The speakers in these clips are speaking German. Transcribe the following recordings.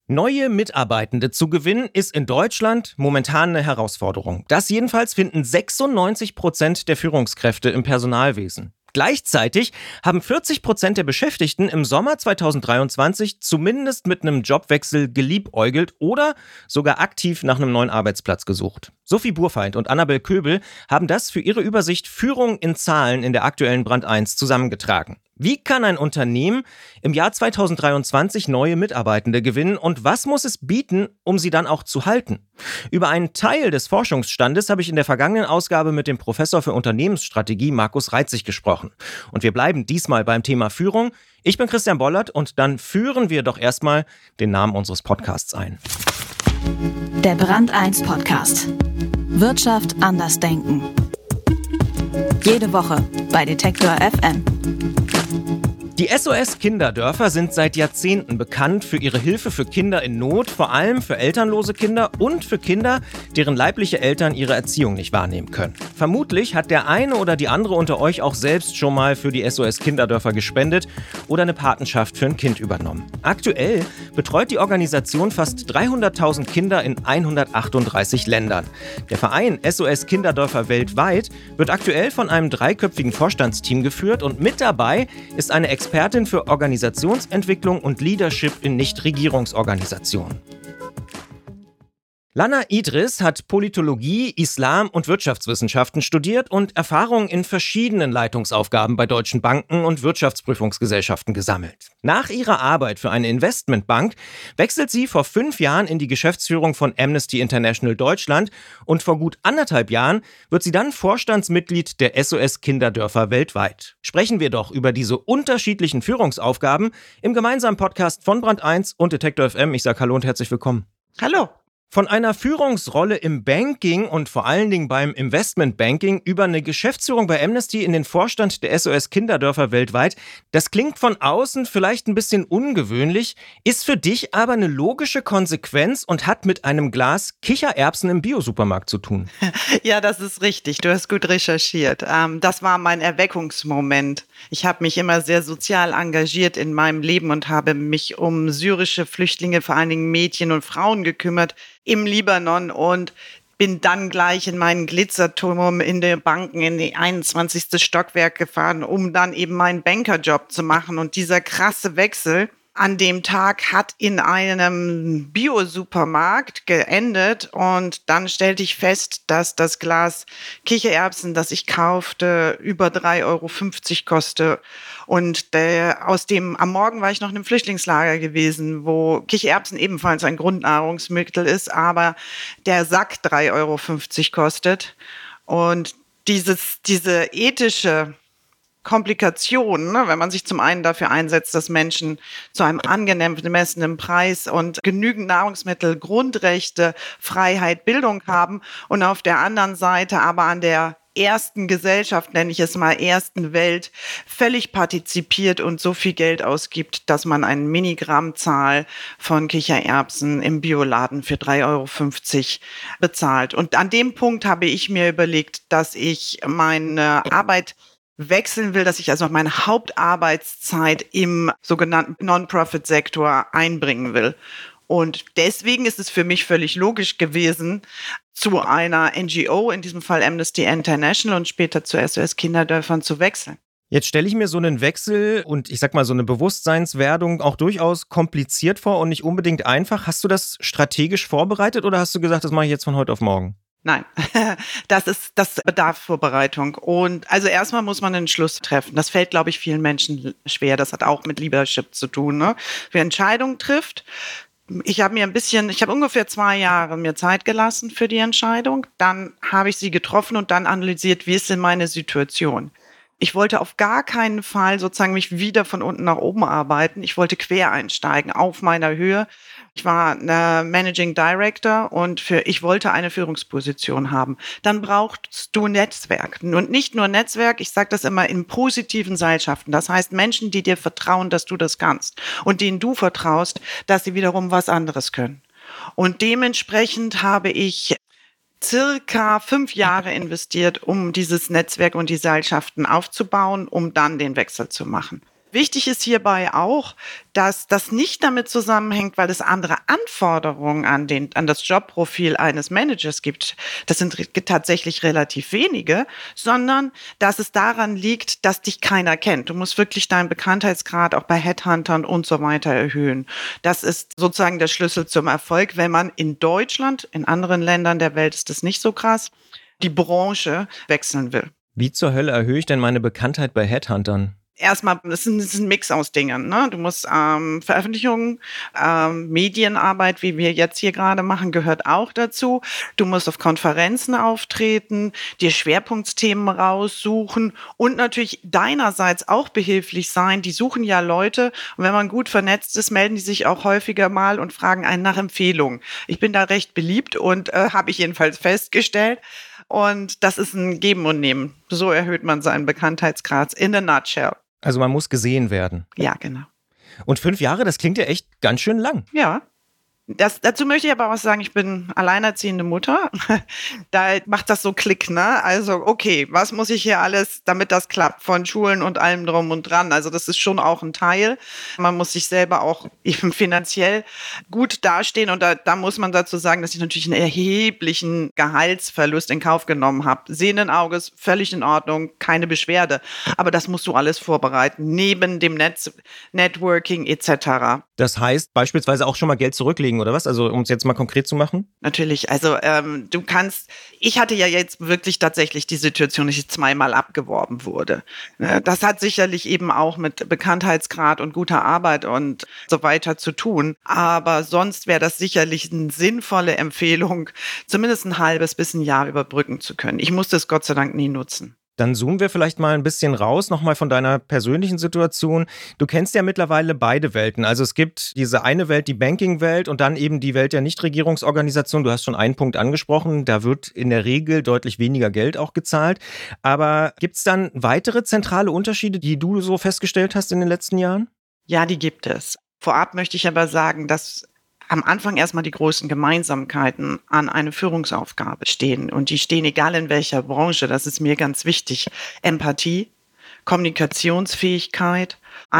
Neue Mitarbeitende zu gewinnen, ist in Deutschland momentan eine Herausforderung. Das jedenfalls finden 96% der Führungskräfte im Personalwesen. Gleichzeitig haben 40% der Beschäftigten im Sommer 2023 zumindest mit einem Jobwechsel geliebäugelt oder sogar aktiv nach einem neuen Arbeitsplatz gesucht. Sophie Burfeind und Annabel Köbel haben das für ihre Übersicht Führung in Zahlen in der aktuellen Brand 1 zusammengetragen. Wie kann ein Unternehmen im Jahr 2023 neue Mitarbeitende gewinnen und was muss es bieten, um sie dann auch zu halten? Über einen Teil des Forschungsstandes habe ich in der vergangenen Ausgabe mit dem Professor für Unternehmensstrategie Markus Reitzig gesprochen. Und wir bleiben diesmal beim Thema Führung. Ich bin Christian Bollert und dann führen wir doch erstmal den Namen unseres Podcasts ein. Der Brand 1 Podcast. Wirtschaft anders denken. Jede Woche bei Detektor FM. Die SOS-Kinderdörfer sind seit Jahrzehnten bekannt für ihre Hilfe für Kinder in Not, vor allem für elternlose Kinder und für Kinder, deren leibliche Eltern ihre Erziehung nicht wahrnehmen können. Vermutlich hat der eine oder die andere unter euch auch selbst schon mal für die SOS-Kinderdörfer gespendet oder eine Patenschaft für ein Kind übernommen. Aktuell betreut die Organisation fast 300.000 Kinder in 138 Ländern. Der Verein SOS-Kinderdörfer weltweit wird aktuell von einem dreiköpfigen Vorstandsteam geführt und mit dabei ist eine Expertin für Organisationsentwicklung und Leadership in Nichtregierungsorganisationen. Lana Idris hat Politologie, Islam und Wirtschaftswissenschaften studiert und Erfahrungen in verschiedenen Leitungsaufgaben bei deutschen Banken und Wirtschaftsprüfungsgesellschaften gesammelt. Nach ihrer Arbeit für eine Investmentbank wechselt sie vor 5 Jahren in die Geschäftsführung von Amnesty International Deutschland und vor gut 1,5 Jahren wird sie dann Vorstandsmitglied der SOS-Kinderdörfer weltweit. Sprechen wir doch über diese unterschiedlichen Führungsaufgaben im gemeinsamen Podcast von Brand 1 und Detektor FM. Ich sage Hallo und herzlich willkommen. Hallo. Von einer Führungsrolle im Banking und vor allen Dingen beim Investmentbanking über eine Geschäftsführung bei Amnesty in den Vorstand der SOS-Kinderdörfer weltweit, das klingt von außen vielleicht ein bisschen ungewöhnlich, ist für dich aber eine logische Konsequenz und hat mit einem Glas Kichererbsen im Biosupermarkt zu tun. Ja, das ist richtig. Du hast gut recherchiert. Das war mein Erweckungsmoment. Ich habe mich immer sehr sozial engagiert in meinem Leben und habe mich um syrische Flüchtlinge, vor allen Dingen Mädchen und Frauen gekümmert im Libanon und bin dann gleich in meinen Glitzerturm in den Banken in die 21. Stockwerk gefahren, um dann eben meinen Bankerjob zu machen. Und dieser krasse Wechsel an dem Tag hat in einem Biosupermarkt geendet und dann stellte ich fest, dass das Glas Kichererbsen, das ich kaufte, über 3,50 € kostet. Und am Morgen war ich noch in einem Flüchtlingslager gewesen, wo Kichererbsen ebenfalls ein Grundnahrungsmittel ist, aber der Sack 3,50 € kostet. Und diese ethische Komplikationen, ne, wenn man sich zum einen dafür einsetzt, dass Menschen zu einem angemessenen Preis und genügend Nahrungsmittel, Grundrechte, Freiheit, Bildung haben und auf der anderen Seite aber an der ersten Gesellschaft, nenne ich es mal, ersten Welt, völlig partizipiert und so viel Geld ausgibt, dass man eine Milligrammzahl von Kichererbsen im Bioladen für 3,50 € bezahlt. Und an dem Punkt habe ich mir überlegt, dass ich meine Arbeit wechseln will, dass ich also meine Hauptarbeitszeit im sogenannten Non-Profit-Sektor einbringen will. Und deswegen ist es für mich völlig logisch gewesen, zu einer NGO, in diesem Fall Amnesty International und später zu SOS-Kinderdörfern zu wechseln. Jetzt stelle ich mir so einen Wechsel und ich sag mal so eine Bewusstseinswerdung auch durchaus kompliziert vor und nicht unbedingt einfach. Hast du das strategisch vorbereitet oder hast du gesagt, das mache ich jetzt von heute auf morgen? Nein, das bedarf Vorbereitung. Und also erstmal muss man einen Entschluss treffen. Das fällt, glaube ich, vielen Menschen schwer. Das hat auch mit Leadership zu tun, ne? Wer Entscheidungen trifft. Ich habe ungefähr 2 Jahre mir Zeit gelassen für die Entscheidung. Dann habe ich sie getroffen und dann analysiert, wie ist denn meine Situation. Ich wollte auf gar keinen Fall sozusagen mich wieder von unten nach oben arbeiten. Ich wollte quer einsteigen, auf meiner Höhe. Ich war Managing Director und ich wollte eine Führungsposition haben. Dann brauchst du Netzwerk. Und nicht nur Netzwerk, ich sage das immer in positiven Seilschaften. Das heißt Menschen, die dir vertrauen, dass du das kannst und denen du vertraust, dass sie wiederum was anderes können. Und dementsprechend habe ich circa 5 Jahre investiert, um dieses Netzwerk und die Seilschaften aufzubauen, um dann den Wechsel zu machen. Wichtig ist hierbei auch, dass das nicht damit zusammenhängt, weil es andere Anforderungen an das Jobprofil eines Managers gibt. Das sind tatsächlich relativ wenige, sondern dass es daran liegt, dass dich keiner kennt. Du musst wirklich deinen Bekanntheitsgrad auch bei Headhuntern und so weiter erhöhen. Das ist sozusagen der Schlüssel zum Erfolg, wenn man in Deutschland, in anderen Ländern der Welt ist das nicht so krass, die Branche wechseln will. Wie zur Hölle erhöhe ich denn meine Bekanntheit bei Headhuntern? Erstmal, es ist ein Mix aus Dingen. Ne? Du musst Veröffentlichungen, Medienarbeit, wie wir jetzt hier gerade machen, gehört auch dazu. Du musst auf Konferenzen auftreten, dir Schwerpunktthemen raussuchen und natürlich deinerseits auch behilflich sein. Die suchen ja Leute und wenn man gut vernetzt ist, melden die sich auch häufiger mal und fragen einen nach Empfehlungen. Ich bin da recht beliebt und habe ich jedenfalls festgestellt. Und das ist ein Geben und Nehmen. So erhöht man seinen Bekanntheitsgrad in a nutshell. Also man muss gesehen werden. Ja, genau. Und 5 Jahre, das klingt ja echt ganz schön lang. Ja. Dazu möchte ich aber auch sagen, ich bin alleinerziehende Mutter. Da macht das so Klick, ne? Also, okay, was muss ich hier alles, damit das klappt? Von Schulen und allem drum und dran. Also, das ist schon auch ein Teil. Man muss sich selber auch eben finanziell gut dastehen. Und da muss man dazu sagen, dass ich natürlich einen erheblichen Gehaltsverlust in Kauf genommen habe. Sehenden Auges, völlig in Ordnung, keine Beschwerde. Aber das musst du alles vorbereiten, neben dem Networking etc. Das heißt, beispielsweise auch schon mal Geld zurücklegen oder was? Also um es jetzt mal konkret zu machen? Natürlich, also ich hatte ja jetzt wirklich tatsächlich die Situation, dass ich 2-mal abgeworben wurde. Das hat sicherlich eben auch mit Bekanntheitsgrad und guter Arbeit und so weiter zu tun. Aber sonst wäre das sicherlich eine sinnvolle Empfehlung, zumindest ein halbes bis ein Jahr überbrücken zu können. Ich musste es Gott sei Dank nie nutzen. Dann zoomen wir vielleicht mal ein bisschen raus, nochmal von deiner persönlichen Situation. Du kennst ja mittlerweile beide Welten. Also es gibt diese eine Welt, die Banking-Welt und dann eben die Welt der Nichtregierungsorganisationen. Du hast schon einen Punkt angesprochen, da wird in der Regel deutlich weniger Geld auch gezahlt. Aber gibt es dann weitere zentrale Unterschiede, die du so festgestellt hast in den letzten Jahren? Ja, die gibt es. Vorab möchte ich aber sagen, dass am Anfang erstmal die großen Gemeinsamkeiten an eine Führungsaufgabe stehen. Und die stehen egal in welcher Branche, das ist mir ganz wichtig. Empathie, Kommunikationsfähigkeit,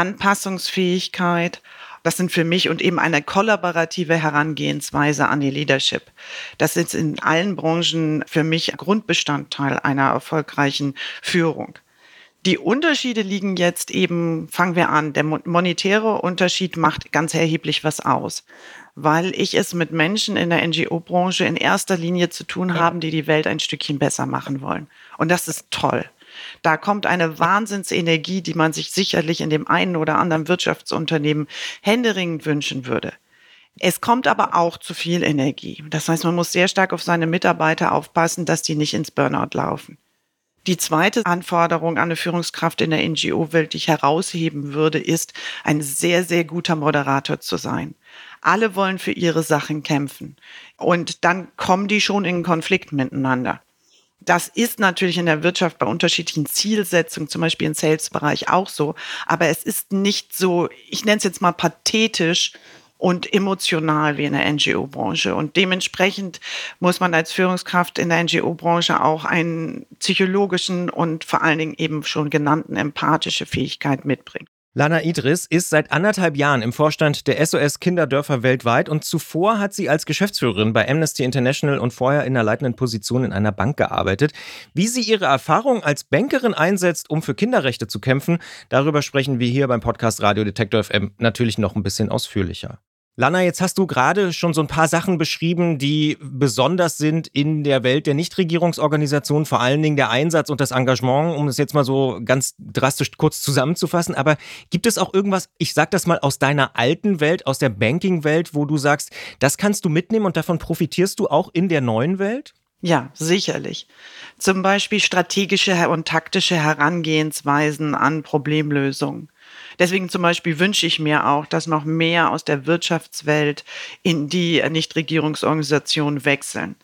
Anpassungsfähigkeit. Das sind für mich und eben eine kollaborative Herangehensweise an die Leadership. Das ist in allen Branchen für mich Grundbestandteil einer erfolgreichen Führung. Die Unterschiede liegen jetzt eben, fangen wir an, der monetäre Unterschied macht ganz erheblich was aus, weil ich es mit Menschen in der NGO-Branche in erster Linie zu tun habe, die die Welt ein Stückchen besser machen wollen. Und das ist toll. Da kommt eine Wahnsinnsenergie, die man sich sicherlich in dem einen oder anderen Wirtschaftsunternehmen händeringend wünschen würde. Es kommt aber auch zu viel Energie. Das heißt, man muss sehr stark auf seine Mitarbeiter aufpassen, dass die nicht ins Burnout laufen. Die zweite Anforderung an eine Führungskraft in der NGO-Welt, die ich herausheben würde, ist, ein sehr, sehr guter Moderator zu sein. Alle wollen für ihre Sachen kämpfen. Und dann kommen die schon in Konflikt miteinander. Das ist natürlich in der Wirtschaft bei unterschiedlichen Zielsetzungen, zum Beispiel im Sales-Bereich auch so. Aber es ist nicht so, ich nenne es jetzt mal pathetisch und emotional wie in der NGO-Branche. Und dementsprechend muss man als Führungskraft in der NGO-Branche auch einen psychologischen und vor allen Dingen eben schon genannten empathische Fähigkeit mitbringen. Lana Idris ist seit 1,5 Jahren im Vorstand der SOS Kinderdörfer weltweit und zuvor hat sie als Geschäftsführerin bei Amnesty International und vorher in einer leitenden Position in einer Bank gearbeitet. Wie sie ihre Erfahrung als Bankerin einsetzt, um für Kinderrechte zu kämpfen, darüber sprechen wir hier beim Podcast Radio Detektor FM natürlich noch ein bisschen ausführlicher. Lana, jetzt hast du gerade schon so ein paar Sachen beschrieben, die besonders sind in der Welt der Nichtregierungsorganisationen, vor allen Dingen der Einsatz und das Engagement, um es jetzt mal so ganz drastisch kurz zusammenzufassen. Aber gibt es auch irgendwas, ich sag das mal aus deiner alten Welt, aus der Banking-Welt, wo du sagst, das kannst du mitnehmen und davon profitierst du auch in der neuen Welt? Ja, sicherlich. Zum Beispiel strategische und taktische Herangehensweisen an Problemlösungen. Deswegen zum Beispiel wünsche ich mir auch, dass noch mehr aus der Wirtschaftswelt in die Nichtregierungsorganisationen wechseln.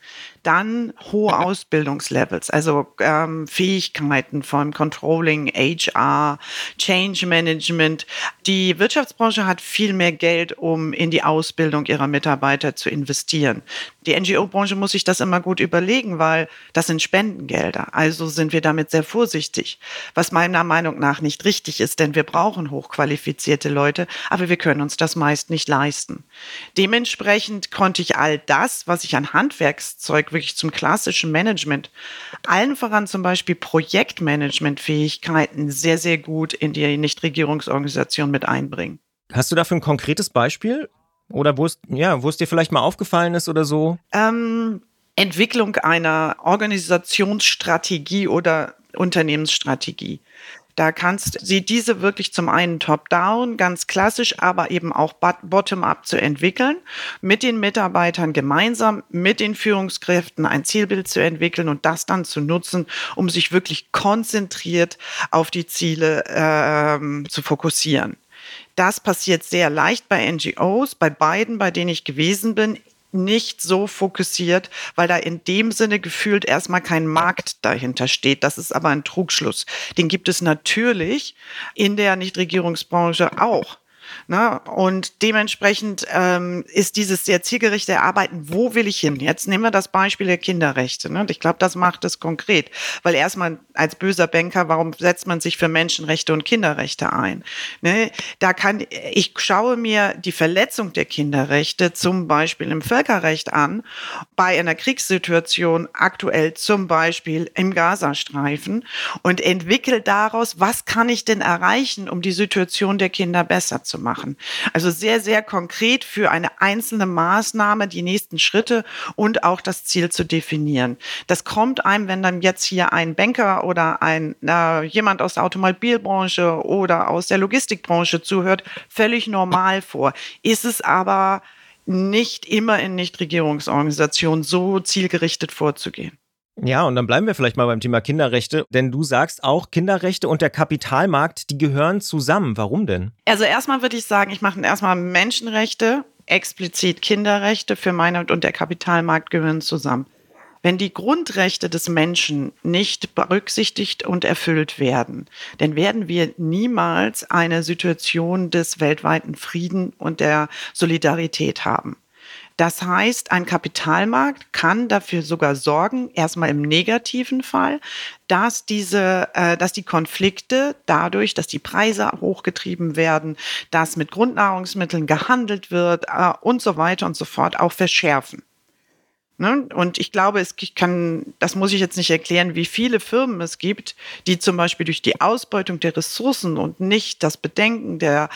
dann hohe Ausbildungslevels, also Fähigkeiten von Controlling, HR, Change Management. Die Wirtschaftsbranche hat viel mehr Geld, um in die Ausbildung ihrer Mitarbeiter zu investieren. Die NGO-Branche muss sich das immer gut überlegen, weil das sind Spendengelder. Also sind wir damit sehr vorsichtig, was meiner Meinung nach nicht richtig ist, denn wir brauchen hochqualifizierte Leute, aber wir können uns das meist nicht leisten. Dementsprechend konnte ich all das, was ich an Handwerkszeug wirklich zum klassischen Management, allen voran zum Beispiel Projektmanagement-Fähigkeiten, sehr, sehr gut in die Nichtregierungsorganisation mit einbringen. Hast du dafür ein konkretes Beispiel? Oder wo es dir vielleicht mal aufgefallen ist oder so? Entwicklung einer Organisationsstrategie oder Unternehmensstrategie. Da sieht diese wirklich zum einen top-down, ganz klassisch, aber eben auch bottom-up zu entwickeln, mit den Mitarbeitern gemeinsam, mit den Führungskräften ein Zielbild zu entwickeln und das dann zu nutzen, um sich wirklich konzentriert auf die Ziele zu fokussieren. Das passiert sehr leicht bei NGOs, bei beiden, bei denen ich gewesen bin, nicht so fokussiert, weil da in dem Sinne gefühlt erstmal kein Markt dahinter steht. Das ist aber ein Trugschluss. Den gibt es natürlich in der Nichtregierungsbranche auch. Ne? Und dementsprechend ist dieses sehr zielgerichtete Arbeiten, wo will ich hin? Jetzt nehmen wir das Beispiel der Kinderrechte. Ne? Ich glaube, das macht es konkret. Weil erstmal als böser Banker, warum setzt man sich für Menschenrechte und Kinderrechte ein? Ne? Ich schaue mir die Verletzung der Kinderrechte zum Beispiel im Völkerrecht an, bei einer Kriegssituation aktuell zum Beispiel im Gazastreifen und entwickle daraus, was kann ich denn erreichen, um die Situation der Kinder besser zu machen. Also sehr, sehr konkret für eine einzelne Maßnahme die nächsten Schritte und auch das Ziel zu definieren. Das kommt einem, wenn dann jetzt hier ein Banker oder jemand aus der Automobilbranche oder aus der Logistikbranche zuhört, völlig normal vor. Ist es aber nicht immer in Nichtregierungsorganisationen so zielgerichtet vorzugehen. Ja, und dann bleiben wir vielleicht mal beim Thema Kinderrechte, denn du sagst auch, Kinderrechte und der Kapitalmarkt, die gehören zusammen. Warum denn? Also erstmal würde ich sagen, ich mache erstmal Menschenrechte, explizit Kinderrechte für meine und der Kapitalmarkt gehören zusammen. Wenn die Grundrechte des Menschen nicht berücksichtigt und erfüllt werden, dann werden wir niemals eine Situation des weltweiten Frieden und der Solidarität haben. Das heißt, ein Kapitalmarkt kann dafür sogar sorgen, erstmal im negativen Fall, dass die Konflikte dadurch, dass die Preise hochgetrieben werden, dass mit Grundnahrungsmitteln gehandelt wird und so weiter und so fort, auch verschärfen. Ne? Und ich glaube, das muss ich jetzt nicht erklären, wie viele Firmen es gibt, die zum Beispiel durch die Ausbeutung der Ressourcen und nicht das Bedenken der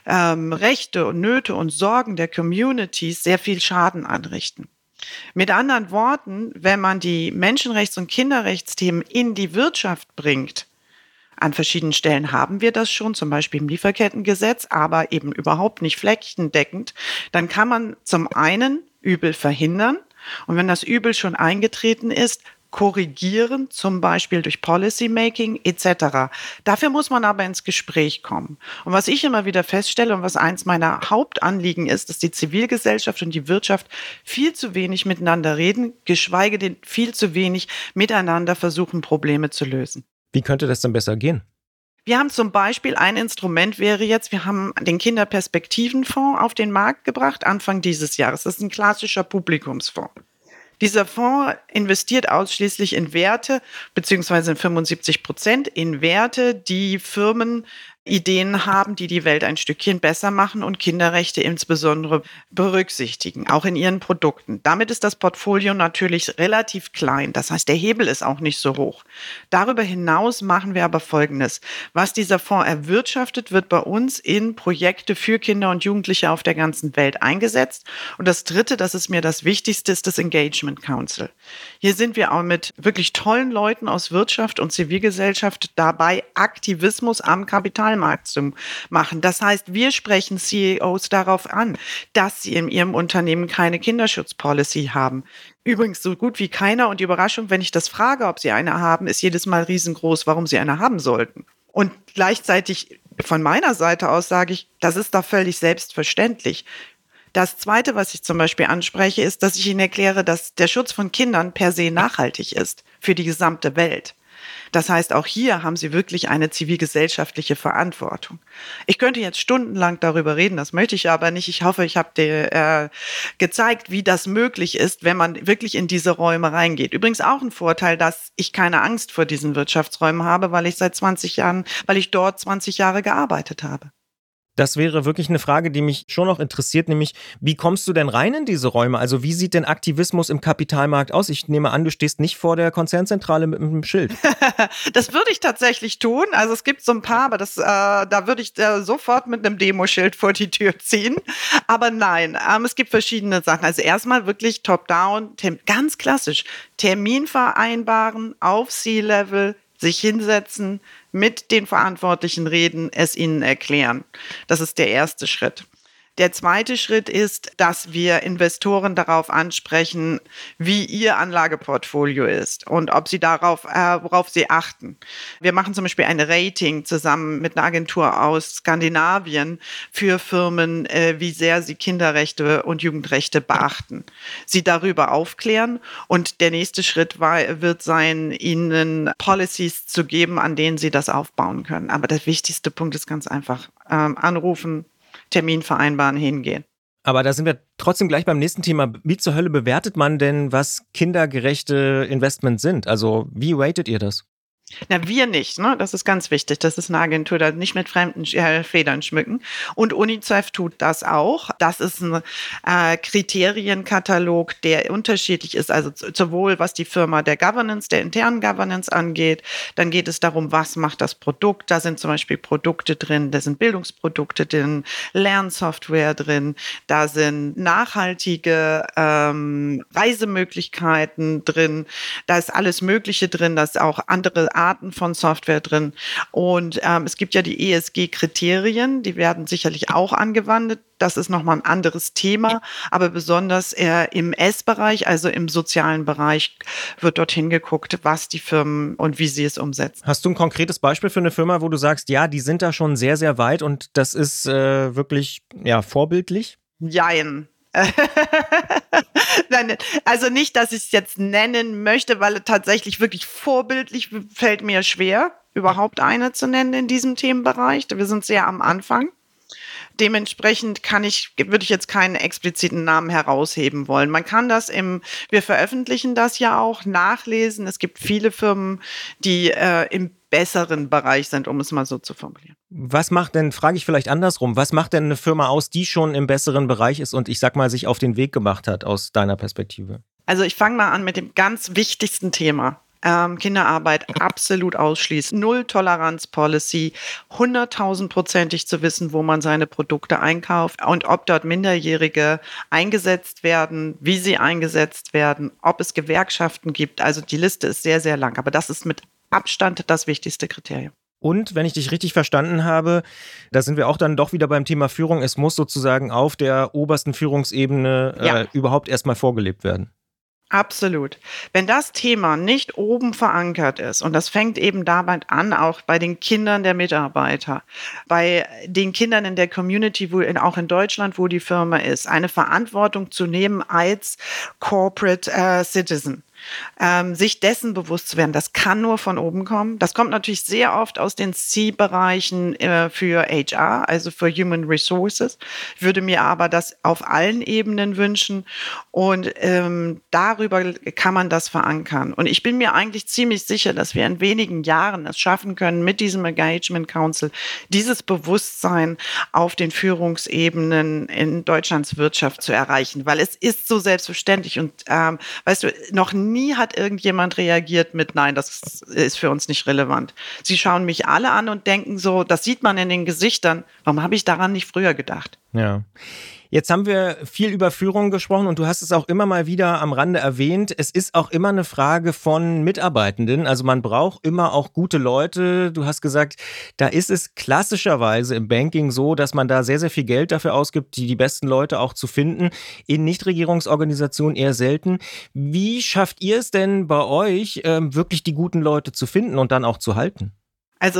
Rechte und Nöte und Sorgen der Communities sehr viel Schaden anrichten. Mit anderen Worten, wenn man die Menschenrechts- und Kinderrechtsthemen in die Wirtschaft bringt, an verschiedenen Stellen haben wir das schon, zum Beispiel im Lieferkettengesetz, aber eben überhaupt nicht flächendeckend, dann kann man zum einen Übel verhindern, und wenn das Übel schon eingetreten ist, korrigieren, zum Beispiel durch Policymaking etc. Dafür muss man aber ins Gespräch kommen. Und was ich immer wieder feststelle und was eins meiner Hauptanliegen ist, dass die Zivilgesellschaft und die Wirtschaft viel zu wenig miteinander reden, geschweige denn viel zu wenig miteinander versuchen, Probleme zu lösen. Wie könnte das denn besser gehen? Wir haben zum Beispiel, ein Instrument wäre jetzt, wir haben den Kinderperspektivenfonds auf den Markt gebracht, Anfang dieses Jahres. Das ist ein klassischer Publikumsfonds. Dieser Fonds investiert ausschließlich in Werte, beziehungsweise 75% in Werte, die Firmen Ideen haben, die die Welt ein Stückchen besser machen und Kinderrechte insbesondere berücksichtigen, auch in ihren Produkten. Damit ist das Portfolio natürlich relativ klein. Das heißt, der Hebel ist auch nicht so hoch. Darüber hinaus machen wir aber Folgendes. Was dieser Fonds erwirtschaftet, wird bei uns in Projekte für Kinder und Jugendliche auf der ganzen Welt eingesetzt. Und das Dritte, das ist mir das Wichtigste, ist das Engagement Council. Hier sind wir auch mit wirklich tollen Leuten aus Wirtschaft und Zivilgesellschaft dabei, Aktivismus am Kapitalmarkt zu machen. Das heißt, wir sprechen CEOs darauf an, dass sie in ihrem Unternehmen keine Kinderschutzpolicy haben. Übrigens so gut wie keiner, und die Überraschung, wenn ich das frage, ob sie eine haben, ist jedes Mal riesengroß, warum sie eine haben sollten. Und gleichzeitig von meiner Seite aus sage ich, das ist doch völlig selbstverständlich. Das Zweite, was ich zum Beispiel anspreche, ist, dass ich Ihnen erkläre, dass der Schutz von Kindern per se nachhaltig ist für die gesamte Welt. Das heißt, auch hier haben Sie wirklich eine zivilgesellschaftliche Verantwortung. Ich könnte jetzt stundenlang darüber reden, das möchte ich aber nicht. Ich hoffe, ich habe dir gezeigt, wie das möglich ist, wenn man wirklich in diese Räume reingeht. Übrigens auch ein Vorteil, dass ich keine Angst vor diesen Wirtschaftsräumen habe, weil ich dort 20 Jahre gearbeitet habe. Das wäre wirklich eine Frage, die mich schon noch interessiert, nämlich wie kommst du denn rein in diese Räume? Also wie sieht denn Aktivismus im Kapitalmarkt aus? Ich nehme an, du stehst nicht vor der Konzernzentrale mit einem Schild. Das würde ich tatsächlich tun. Also es gibt so ein paar, aber da würde ich sofort mit einem Demoschild vor die Tür ziehen. Aber nein, es gibt verschiedene Sachen. Also erstmal wirklich top-down, ganz klassisch, Termin vereinbaren auf C-Level, sich hinsetzen, mit den Verantwortlichen reden, es ihnen erklären. Das ist der erste Schritt. Der zweite Schritt ist, dass wir Investoren darauf ansprechen, wie ihr Anlageportfolio ist und ob sie worauf sie achten. Wir machen zum Beispiel ein Rating zusammen mit einer Agentur aus Skandinavien für Firmen, wie sehr sie Kinderrechte und Jugendrechte beachten. Sie darüber aufklären und der nächste Schritt wird sein, ihnen Policies zu geben, an denen sie das aufbauen können. Aber der wichtigste Punkt ist ganz einfach, anrufen, Termin vereinbaren, hingehen. Aber da sind wir trotzdem gleich beim nächsten Thema. Wie zur Hölle bewertet man denn, was kindergerechte Investments sind? Also wie ratet ihr das? Na, wir nicht, ne? Das ist ganz wichtig. Das ist eine Agentur, die nicht mit fremden Federn schmücken. Und UNICEF tut das auch. Das ist ein Kriterienkatalog, der unterschiedlich ist. Also sowohl was die Firma der internen Governance angeht. Dann geht es darum, was macht das Produkt. Da sind zum Beispiel Produkte drin, da sind Bildungsprodukte drin, Lernsoftware drin, da sind nachhaltige Reisemöglichkeiten drin. Da ist alles Mögliche drin, da ist auch andere Arten von Software drin. Und es gibt ja die ESG-Kriterien, die werden sicherlich auch angewandt. Das ist nochmal ein anderes Thema, aber besonders im S-Bereich, also im sozialen Bereich, wird dorthin geguckt, was die Firmen und wie sie es umsetzen. Hast du ein konkretes Beispiel für eine Firma, wo du sagst, ja, die sind da schon sehr, sehr weit und das ist wirklich vorbildlich? Jein. Nein, also nicht, dass ich es jetzt nennen möchte, weil tatsächlich wirklich vorbildlich fällt mir schwer, überhaupt eine zu nennen in diesem Themenbereich. Wir sind sehr am Anfang. Dementsprechend würde ich jetzt keinen expliziten Namen herausheben wollen. Man kann wir veröffentlichen das ja auch, nachlesen. Es gibt viele Firmen, die im besseren Bereich sind, um es mal so zu formulieren. Frage ich vielleicht andersrum, was macht denn eine Firma aus, die schon im besseren Bereich ist und ich sag mal, sich auf den Weg gemacht hat aus deiner Perspektive? Also ich fange mal an mit dem ganz wichtigsten Thema. Kinderarbeit absolut ausschließen. Null-Toleranz-Policy, 100.000%ig zu wissen, wo man seine Produkte einkauft und ob dort Minderjährige eingesetzt werden, wie sie eingesetzt werden, ob es Gewerkschaften gibt. Also die Liste ist sehr, sehr lang, aber das ist mit Abstand das wichtigste Kriterium. Und wenn ich dich richtig verstanden habe, da sind wir auch dann doch wieder beim Thema Führung, es muss sozusagen auf der obersten Führungsebene überhaupt erstmal vorgelebt werden. Absolut. Wenn das Thema nicht oben verankert ist, und das fängt eben damit an, auch bei den Kindern der Mitarbeiter, bei den Kindern in der Community, auch in Deutschland, wo die Firma ist, eine Verantwortung zu nehmen als Corporate Citizen. Sich dessen bewusst zu werden, das kann nur von oben kommen. Das kommt natürlich sehr oft aus den C-Bereichen für HR, also für Human Resources. Ich würde mir aber das auf allen Ebenen wünschen und darüber kann man das verankern. Und ich bin mir eigentlich ziemlich sicher, dass wir in wenigen Jahren es schaffen können, mit diesem Engagement Council dieses Bewusstsein auf den Führungsebenen in Deutschlands Wirtschaft zu erreichen, weil es ist so selbstverständlich und weißt du, noch nie hat irgendjemand reagiert mit, nein, das ist für uns nicht relevant. Sie schauen mich alle an und denken so, das sieht man in den Gesichtern, warum habe ich daran nicht früher gedacht? Ja. Jetzt haben wir viel über Führung gesprochen und du hast es auch immer mal wieder am Rande erwähnt. Es ist auch immer eine Frage von Mitarbeitenden. Also man braucht immer auch gute Leute. Du hast gesagt, da ist es klassischerweise im Banking so, dass man da sehr, sehr viel Geld dafür ausgibt, die besten Leute auch zu finden. In Nichtregierungsorganisationen eher selten. Wie schafft ihr es denn bei euch, wirklich die guten Leute zu finden und dann auch zu halten? Also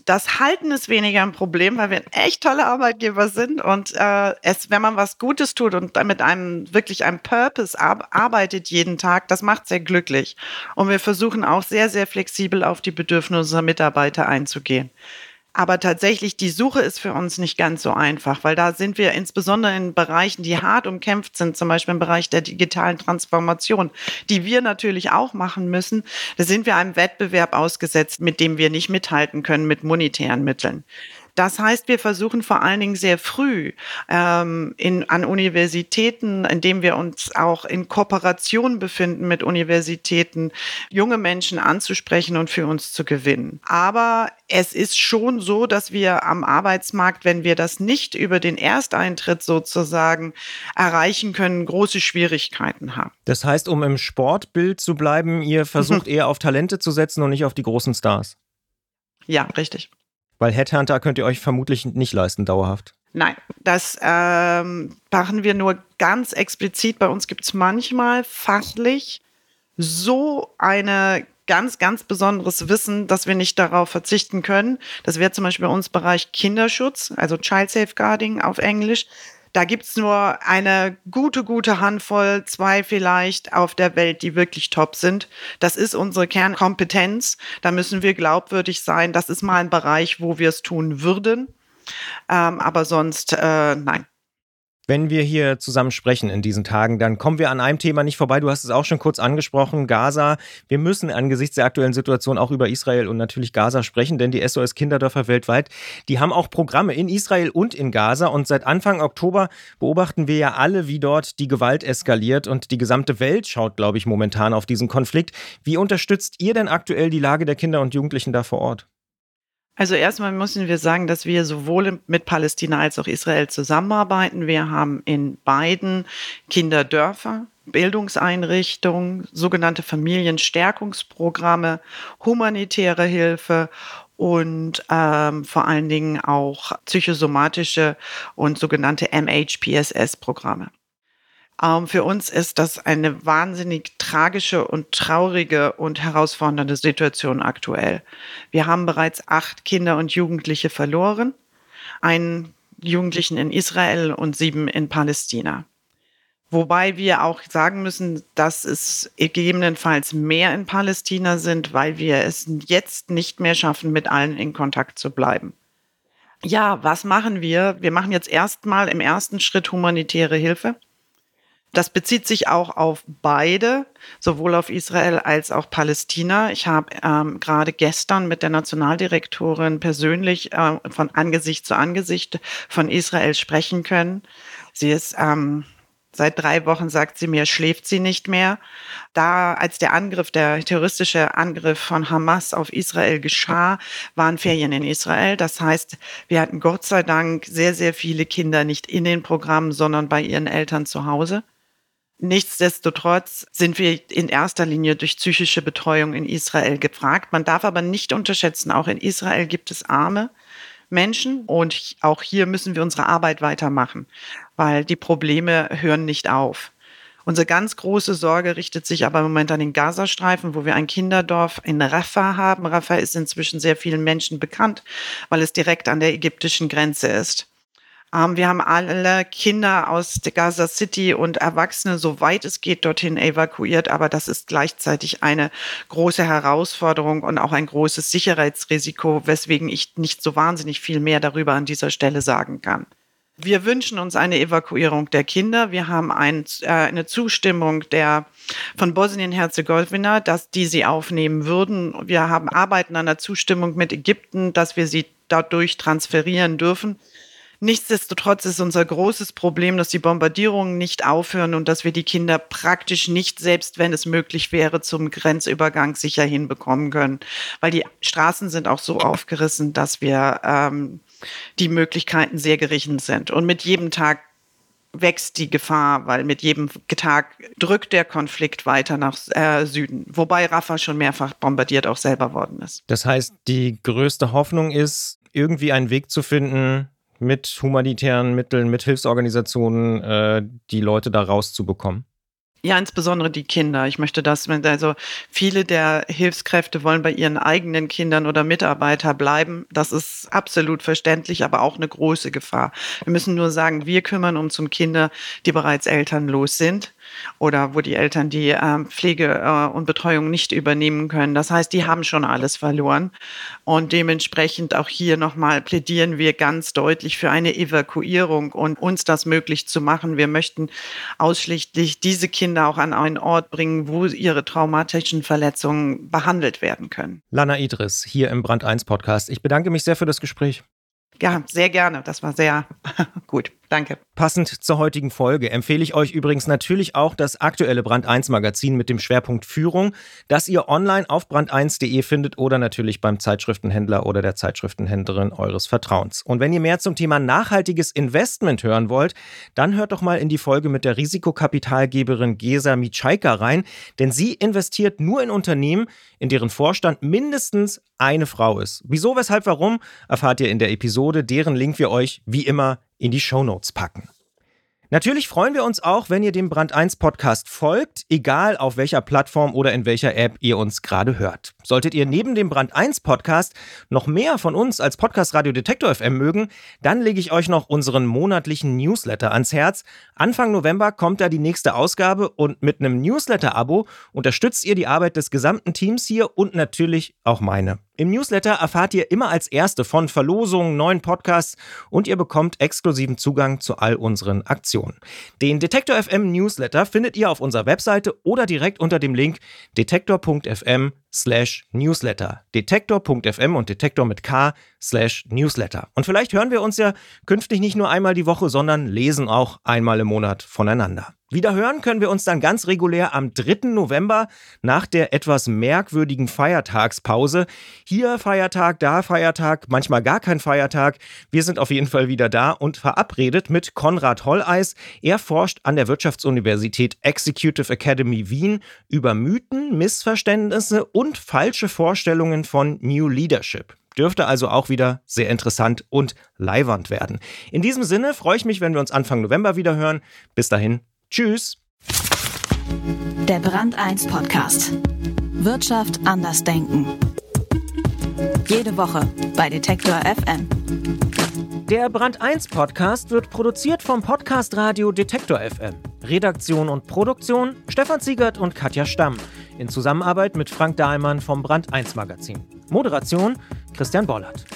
Das Halten ist weniger ein Problem, weil wir ein echt tolle Arbeitgeber sind und wenn man was Gutes tut und mit einem Purpose arbeitet jeden Tag, das macht sehr glücklich. Und wir versuchen auch sehr, sehr flexibel auf die Bedürfnisse unserer Mitarbeiter einzugehen. Aber tatsächlich, die Suche ist für uns nicht ganz so einfach, weil da sind wir insbesondere in Bereichen, die hart umkämpft sind, zum Beispiel im Bereich der digitalen Transformation, die wir natürlich auch machen müssen. Da sind wir einem Wettbewerb ausgesetzt, mit dem wir nicht mithalten können mit monetären Mitteln. Das heißt, wir versuchen vor allen Dingen sehr früh an Universitäten, indem wir uns auch in Kooperation befinden mit Universitäten, junge Menschen anzusprechen und für uns zu gewinnen. Aber es ist schon so, dass wir am Arbeitsmarkt, wenn wir das nicht über den Ersteintritt sozusagen erreichen können, große Schwierigkeiten haben. Das heißt, um im Sportbild zu bleiben, ihr versucht eher auf Talente zu setzen und nicht auf die großen Stars. Ja, richtig. Weil Headhunter könnt ihr euch vermutlich nicht leisten, dauerhaft. Nein, das machen wir nur ganz explizit. Bei uns gibt es manchmal fachlich so eine ganz, ganz besonderes Wissen, dass wir nicht darauf verzichten können. Das wäre zum Beispiel bei uns Bereich Kinderschutz, also Child Safeguarding auf Englisch. Da gibt es nur eine gute Handvoll, 2 vielleicht auf der Welt, die wirklich top sind. Das ist unsere Kernkompetenz. Da müssen wir glaubwürdig sein. Das ist mal ein Bereich, wo wir es tun würden. Aber sonst nein. Wenn wir hier zusammen sprechen in diesen Tagen, dann kommen wir an einem Thema nicht vorbei. Du hast es auch schon kurz angesprochen, Gaza. Wir müssen angesichts der aktuellen Situation auch über Israel und natürlich Gaza sprechen, denn die SOS Kinderdörfer weltweit, die haben auch Programme in Israel und in Gaza. Und seit Anfang Oktober beobachten wir ja alle, wie dort die Gewalt eskaliert. Und die gesamte Welt schaut, glaube ich, momentan auf diesen Konflikt. Wie unterstützt ihr denn aktuell die Lage der Kinder und Jugendlichen da vor Ort? Also erstmal müssen wir sagen, dass wir sowohl mit Palästina als auch Israel zusammenarbeiten. Wir haben in beiden Kinderdörfer, Bildungseinrichtungen, sogenannte Familienstärkungsprogramme, humanitäre Hilfe und vor allen Dingen auch psychosomatische und sogenannte MHPSS-Programme. Für uns ist das eine wahnsinnig tragische und traurige und herausfordernde Situation aktuell. Wir haben bereits 8 Kinder und Jugendliche verloren, einen Jugendlichen in Israel und 7 in Palästina. Wobei wir auch sagen müssen, dass es gegebenenfalls mehr in Palästina sind, weil wir es jetzt nicht mehr schaffen, mit allen in Kontakt zu bleiben. Ja, was machen wir? Wir machen jetzt erstmal im ersten Schritt humanitäre Hilfe. Das bezieht sich auch auf beide, sowohl auf Israel als auch Palästina. Ich habe gerade gestern mit der Nationaldirektorin persönlich von Angesicht zu Angesicht von Israel sprechen können. Sie ist seit 3 Wochen, sagt sie mir, schläft sie nicht mehr. Da, als der terroristische Angriff von Hamas auf Israel geschah, waren Ferien in Israel. Das heißt, wir hatten Gott sei Dank sehr, sehr viele Kinder nicht in den Programmen, sondern bei ihren Eltern zu Hause. Nichtsdestotrotz sind wir in erster Linie durch psychische Betreuung in Israel gefragt. Man darf aber nicht unterschätzen, auch in Israel gibt es arme Menschen und auch hier müssen wir unsere Arbeit weitermachen, weil die Probleme hören nicht auf. Unsere ganz große Sorge richtet sich aber im Moment an den Gazastreifen, wo wir ein Kinderdorf in Rafah haben. Rafah ist inzwischen sehr vielen Menschen bekannt, weil es direkt an der ägyptischen Grenze ist. Wir haben alle Kinder aus der Gaza City und Erwachsene, soweit es geht, dorthin evakuiert. Aber das ist gleichzeitig eine große Herausforderung und auch ein großes Sicherheitsrisiko, weswegen ich nicht so wahnsinnig viel mehr darüber an dieser Stelle sagen kann. Wir wünschen uns eine Evakuierung der Kinder. Wir haben eine Zustimmung von Bosnien-Herzegowina, dass die sie aufnehmen würden. Wir arbeiten an der Zustimmung mit Ägypten, dass wir sie dadurch transferieren dürfen. Nichtsdestotrotz ist unser großes Problem, dass die Bombardierungen nicht aufhören und dass wir die Kinder praktisch nicht, selbst wenn es möglich wäre, zum Grenzübergang sicher hinbekommen können. Weil die Straßen sind auch so aufgerissen, dass wir die Möglichkeiten sehr gering sind. Und mit jedem Tag wächst die Gefahr, weil mit jedem Tag drückt der Konflikt weiter nach Süden. Wobei Rafah schon mehrfach bombardiert auch selber worden ist. Das heißt, die größte Hoffnung ist, irgendwie einen Weg zu finden, mit humanitären Mitteln, mit Hilfsorganisationen die Leute da rauszubekommen? Ja, insbesondere die Kinder. Ich möchte also viele der Hilfskräfte wollen bei ihren eigenen Kindern oder Mitarbeitern bleiben. Das ist absolut verständlich, aber auch eine große Gefahr. Wir müssen nur sagen, wir kümmern uns um Kinder, die bereits elternlos sind oder wo die Eltern die Pflege und Betreuung nicht übernehmen können. Das heißt, die haben schon alles verloren. Und dementsprechend auch hier nochmal plädieren wir ganz deutlich für eine Evakuierung und uns das möglich zu machen. Wir möchten ausschließlich diese Kinder auch an einen Ort bringen, wo ihre traumatischen Verletzungen behandelt werden können. Lana Idris hier im Brand 1 Podcast. Ich bedanke mich sehr für das Gespräch. Ja, sehr gerne. Das war sehr gut. Danke. Passend zur heutigen Folge empfehle ich euch übrigens natürlich auch das aktuelle Brand 1 Magazin mit dem Schwerpunkt Führung, das ihr online auf brand1.de findet oder natürlich beim Zeitschriftenhändler oder der Zeitschriftenhändlerin eures Vertrauens. Und wenn ihr mehr zum Thema nachhaltiges Investment hören wollt, dann hört doch mal in die Folge mit der Risikokapitalgeberin Gesa Mitschaika rein, denn sie investiert nur in Unternehmen, in deren Vorstand mindestens eine Frau ist. Wieso, weshalb, warum, erfahrt ihr in der Episode, deren Link wir euch wie immer in die Shownotes packen. Natürlich freuen wir uns auch, wenn ihr dem Brand 1 Podcast folgt, egal auf welcher Plattform oder in welcher App ihr uns gerade hört. Solltet ihr neben dem Brand 1 Podcast noch mehr von uns als Podcast Radio Detektor FM mögen, dann lege ich euch noch unseren monatlichen Newsletter ans Herz. Anfang November kommt da die nächste Ausgabe und mit einem Newsletter-Abo unterstützt ihr die Arbeit des gesamten Teams hier und natürlich auch meine. Im Newsletter erfahrt ihr immer als Erste von Verlosungen, neuen Podcasts und ihr bekommt exklusiven Zugang zu all unseren Aktionen. Den Detektor FM Newsletter findet ihr auf unserer Webseite oder direkt unter dem Link detektor.fm/Newsletter. Detektor.fm und Detektor mit K/Newsletter. Und vielleicht hören wir uns ja künftig nicht nur einmal die Woche, sondern lesen auch einmal im Monat voneinander. Wieder hören können wir uns dann ganz regulär am 3. November nach der etwas merkwürdigen Feiertagspause. Hier Feiertag, da Feiertag, manchmal gar kein Feiertag. Wir sind auf jeden Fall wieder da und verabredet mit Konrad Holleis. Er forscht an der Wirtschaftsuniversität Executive Academy Wien über Mythen, Missverständnisse und falsche Vorstellungen von New Leadership. Dürfte also auch wieder sehr interessant und leiwand werden. In diesem Sinne freue ich mich, wenn wir uns Anfang November wieder hören. Bis dahin. Tschüss. Der Brand 1 Podcast. Wirtschaft anders denken. Jede Woche bei Detektor FM. Der Brand 1 Podcast wird produziert vom Podcast Radio Detektor FM. Redaktion und Produktion Stefan Ziegert und Katja Stamm. In Zusammenarbeit mit Frank Dahlmann vom Brand 1 Magazin. Moderation Christian Bollert.